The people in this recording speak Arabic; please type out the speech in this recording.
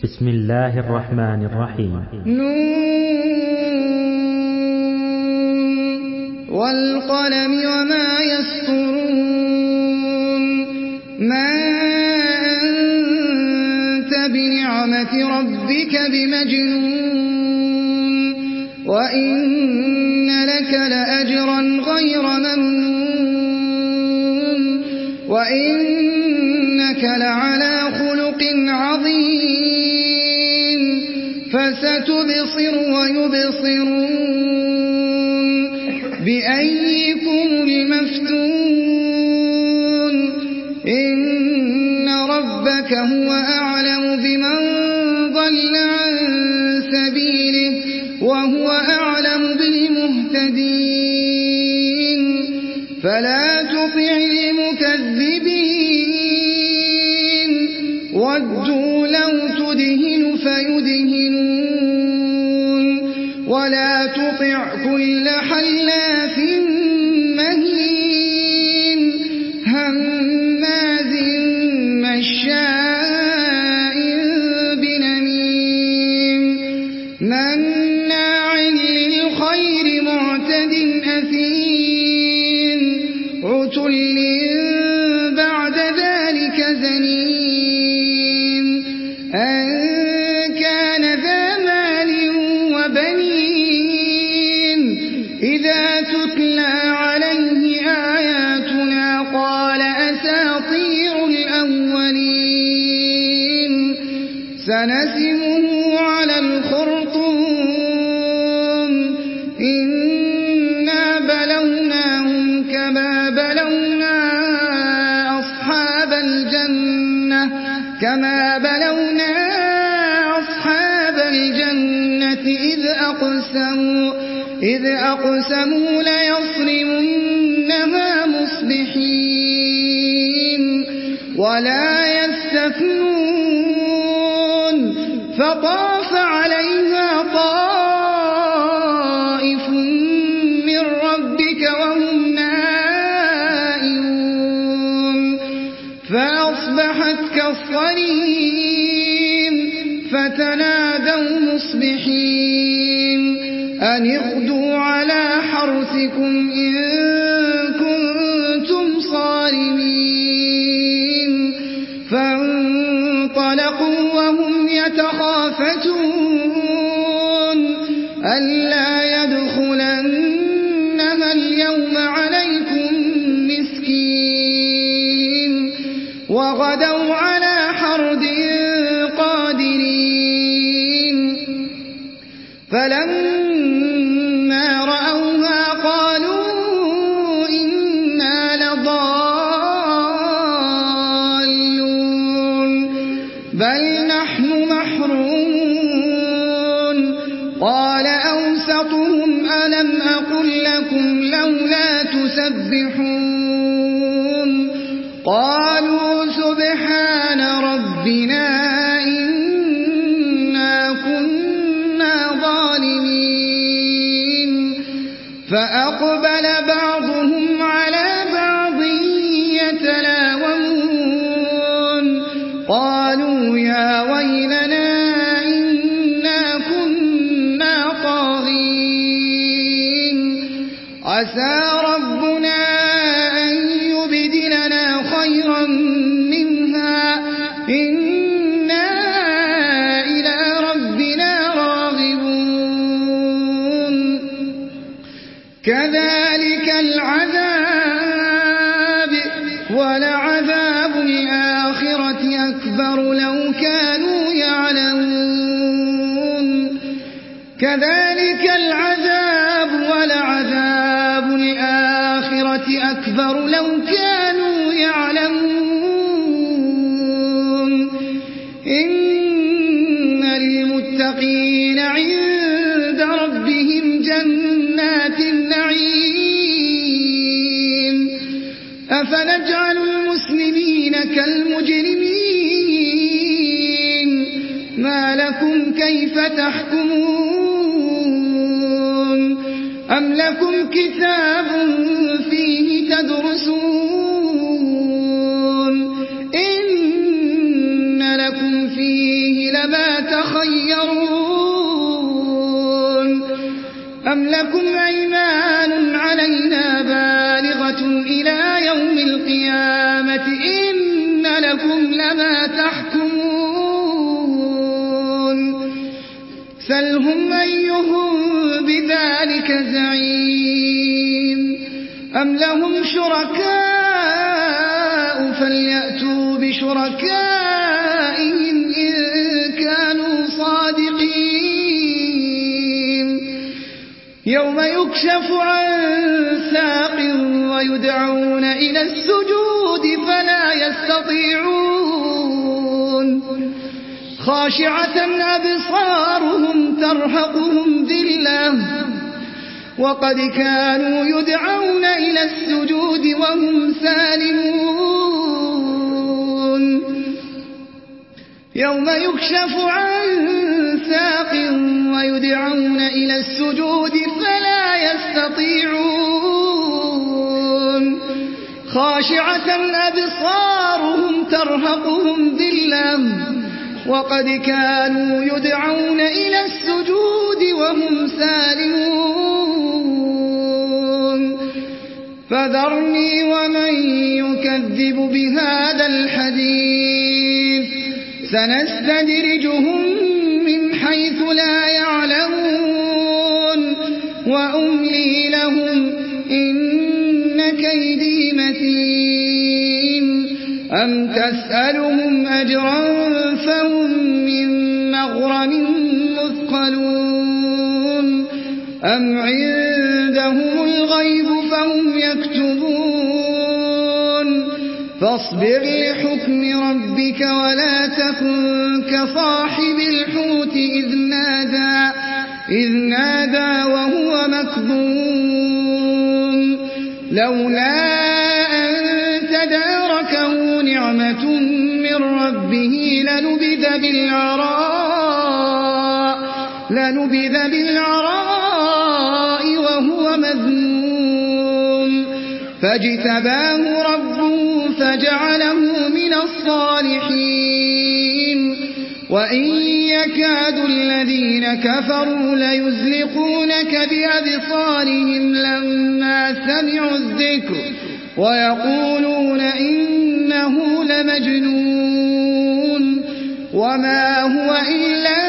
بسم الله الرحمن الرحيم. والقلم وما يسطرون. ما أنت بنعمة ربك بمجنون وإن لك لأجرا غير ممنون وإنك لعلى خلق عظيم فستبصر ويبصرون بأيكم المفتون إن ربك هو أعلم بمن ضل عن سبيله وهو أعلم بالمهتدين فلا تطع المكذبين ودوا لو تدهن فيدهنون ولا تطع كل حلاف مهين هماز مشاء بنميم مناع للخير معتد أثيم عتل بعد ذلك زنيم أن كان ذا مال وبنين إذا تتلى عليه آياتنا قال أساطير الأولين سنسمه على الخرطوم إنا بلوناهم كما بلونا أصحاب الجنة إذ أقسموا ليصرمنها مصبحين ولا يستثنون فطاف عليها طائف من ربك وهم نائمون فأصبحت كالصريم فتنادوا مصبحين أن اغدوا على حرثكم إن كنتم صارمين فانطلقوا وهم يتخافتون ألا يدخلنها اليوم عليكم مسكين وغدوا على حرد قادرين فلما رأوها قالوا إنا لضالون بل نحن محرومون قال أوسطهم ألم أقل لكم لولا تسبحون قالوا سبحان ربنا إنا كنا ظالمين فأقبل بعضهم على بعض يتلاومون قالوا يا ويلنا إنا كنا طاغين عسى ربنا أن يبدلنا خيرا منها إنا إلى ربنا راغبون كذلك العذاب ولعذاب الآخرة أكبر لو كانوا يعلمون كذلك العذاب ولعذاب الآخرة أكبر لو كانوا يعلمون إن للمتقين عند ربهم جنات النعيم أفنجعل المسلمين كالمجرمين ما لكم كيف تحكمون أم لكم كتاب فيه تدرسون إن لكم فيه لما لما تخيرون أم لكم أيمان علينا بالغة إلى يوم القيامة إن لكم لما تحكمون سلهم أيهم بذلك زعيم أم لهم شركاء فليأتوا بشركائهم إن كانوا صادقين يوم يكشف عن ساق ويدعون إلى السجود فلا يستطيعون خاشعة أبصارهم ترهقهم ذلة وقد كانوا يدعون إلى السجود وهم سالمون يوم يكشف عن ساق ويدعون إلى السجود فلا يستطيعون خاشعة أبصارهم ترهقهم ذلة وقد كانوا يدعون إلى السجود وهم سالمون فذرني ومن يكذب بهذا الحديث سنستدرجهم من حيث لا يعلمون وأملي لهم إن كيدي متين أم تسألهم أجرا فهم من مغرم مثقلون أم عندهم الغيب فهم يكتبون فاصبر لحكم ربك ولا تكن كصاحب الحوت إذ نادى وهو مكظوم لولا أن تداركه نعمة من ربه لنبذ بالعراء وهو مذموم فاجتباه ربه فجعله من الصالحين وإن يكاد الذين كفروا ليزلقونك بأبصارهم لما سمعوا الذكر ويقولون إنه لمجنون وما هو إلا